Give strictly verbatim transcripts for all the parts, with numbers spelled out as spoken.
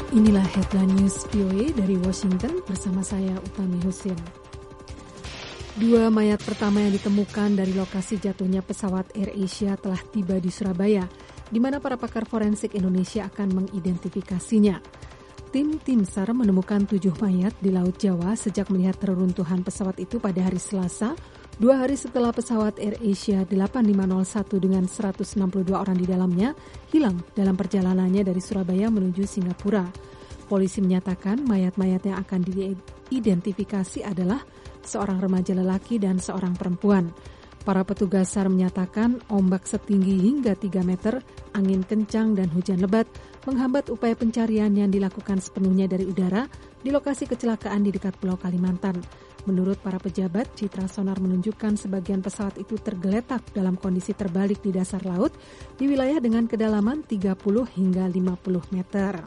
Inilah Headline News V O A dari Washington bersama saya Utami Husin. Dua mayat pertama yang ditemukan dari lokasi jatuhnya pesawat AirAsia telah tiba di Surabaya, di mana para pakar forensik Indonesia akan mengidentifikasinya. Tim Tim SAR menemukan tujuh mayat di Laut Jawa sejak melihat reruntuhan pesawat itu pada hari Selasa, dua hari setelah pesawat AirAsia delapan lima nol satu dengan seratus enam puluh dua orang di dalamnya hilang dalam perjalanannya dari Surabaya menuju Singapura. Polisi menyatakan mayat-mayat yang akan diidentifikasi adalah seorang remaja lelaki dan seorang perempuan. Para petugas SAR menyatakan ombak setinggi hingga tiga meter, angin kencang dan hujan lebat menghambat upaya pencarian yang dilakukan sepenuhnya dari udara di lokasi kecelakaan di dekat Pulau Kalimantan. Menurut para pejabat, citra sonar menunjukkan sebagian pesawat itu tergeletak dalam kondisi terbalik di dasar laut di wilayah dengan kedalaman tiga puluh hingga lima puluh meter.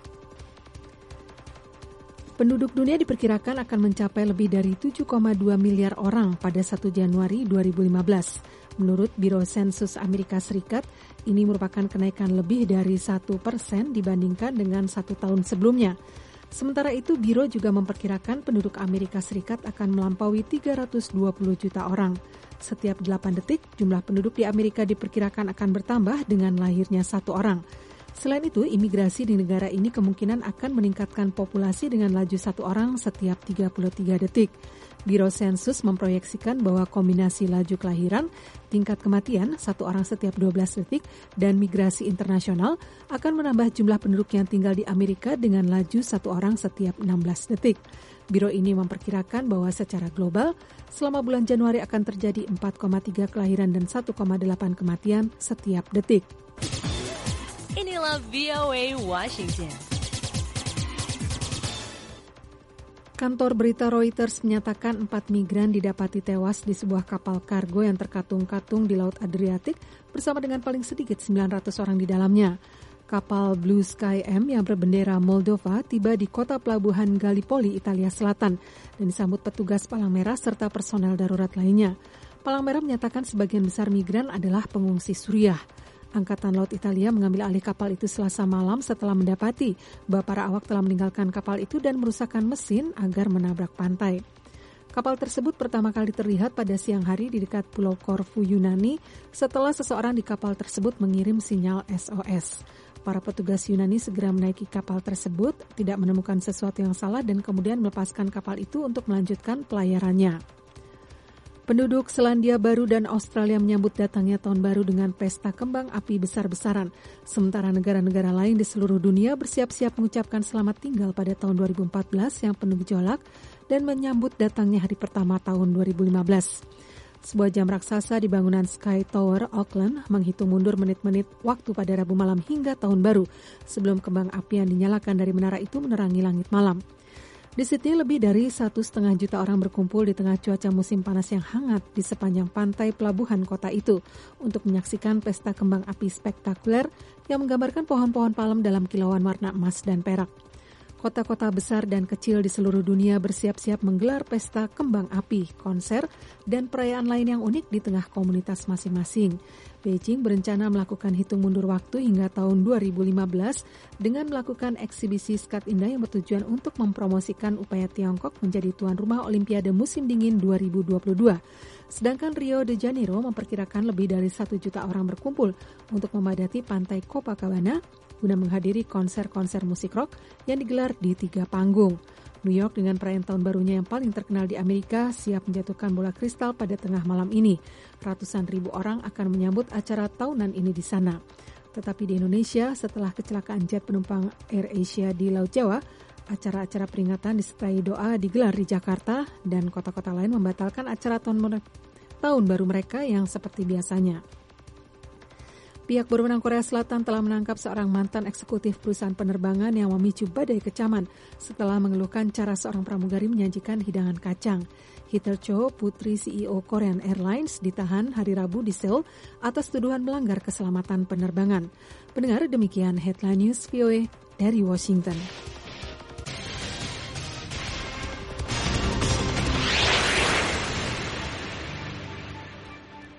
Penduduk dunia diperkirakan akan mencapai lebih dari tujuh koma dua miliar orang pada satu Januari dua ribu lima belas. Menurut Biro Sensus Amerika Serikat, ini merupakan kenaikan lebih dari satu persen dibandingkan dengan satu tahun sebelumnya. Sementara itu, Biro juga memperkirakan penduduk Amerika Serikat akan melampaui tiga ratus dua puluh juta orang. Setiap delapan detik, jumlah penduduk di Amerika diperkirakan akan bertambah dengan lahirnya satu orang. Selain itu, imigrasi di negara ini kemungkinan akan meningkatkan populasi dengan laju satu orang setiap tiga puluh tiga detik. Biro Sensus memproyeksikan bahwa kombinasi laju kelahiran, tingkat kematian satu orang setiap dua belas detik, dan migrasi internasional akan menambah jumlah penduduk yang tinggal di Amerika dengan laju satu orang setiap enam belas detik. Biro ini memperkirakan bahwa secara global, selama bulan Januari akan terjadi empat koma tiga kelahiran dan satu koma delapan kematian setiap detik. Inilah V O A Washington. Kantor berita Reuters menyatakan empat migran didapati tewas di sebuah kapal kargo yang terkatung-katung di Laut Adriatik bersama dengan paling sedikit sembilan ratus orang di dalamnya. Kapal Blue Sky M yang berbendera Moldova tiba di kota pelabuhan Gallipoli, Italia Selatan, dan disambut petugas Palang Merah serta personel darurat lainnya. Palang Merah menyatakan sebagian besar migran adalah pengungsi Suriah. Angkatan Laut Italia mengambil alih kapal itu Selasa malam setelah mendapati bahwa para awak telah meninggalkan kapal itu dan merusakkan mesin agar menabrak pantai. Kapal tersebut pertama kali terlihat pada siang hari di dekat Pulau Corfu, Yunani, setelah seseorang di kapal tersebut mengirim sinyal S O S. Para petugas Yunani segera menaiki kapal tersebut, tidak menemukan sesuatu yang salah dan kemudian melepaskan kapal itu untuk melanjutkan pelayarannya. Penduduk Selandia Baru dan Australia menyambut datangnya tahun baru dengan pesta kembang api besar-besaran. Sementara negara-negara lain di seluruh dunia bersiap-siap mengucapkan selamat tinggal pada tahun dua ribu empat belas yang penuh gejolak dan menyambut datangnya hari pertama tahun dua ribu lima belas. Sebuah jam raksasa di bangunan Sky Tower, Auckland, menghitung mundur menit-menit waktu pada Rabu malam hingga tahun baru sebelum kembang api yang dinyalakan dari menara itu menerangi langit malam. Di Sydney, lebih dari satu setengah juta orang berkumpul di tengah cuaca musim panas yang hangat di sepanjang pantai pelabuhan kota itu untuk menyaksikan pesta kembang api spektakuler yang menggambarkan pohon-pohon palem dalam kilauan warna emas dan perak. Kota-kota besar dan kecil di seluruh dunia bersiap-siap menggelar pesta kembang api, konser, dan perayaan lain yang unik di tengah komunitas masing-masing. Beijing berencana melakukan hitung mundur waktu hingga tahun dua ribu lima belas dengan melakukan eksibisi skat indah yang bertujuan untuk mempromosikan upaya Tiongkok menjadi tuan rumah Olimpiade musim dingin dua ribu dua puluh dua. Sedangkan Rio de Janeiro memperkirakan lebih dari satu juta orang berkumpul untuk memadati pantai Copacabana guna menghadiri konser-konser musik rock yang digelar di tiga panggung. New York dengan perayaan tahun barunya yang paling terkenal di Amerika siap menjatuhkan bola kristal pada tengah malam ini. Ratusan ribu orang akan menyambut acara tahunan ini di sana. Tetapi di Indonesia, setelah kecelakaan jet penumpang AirAsia di Laut Jawa, acara-acara peringatan disertai doa digelar di Jakarta dan kota-kota lain membatalkan acara tahun, tahun baru mereka yang seperti biasanya. Pihak berwenang Korea Selatan telah menangkap seorang mantan eksekutif perusahaan penerbangan yang memicu badai kecaman setelah mengeluhkan cara seorang pramugari menyajikan hidangan kacang. Heather Cho, putri C E O Korean Airlines, ditahan hari Rabu di Seoul atas tuduhan melanggar keselamatan penerbangan. Pendengar, demikian Headline News V O A dari Washington.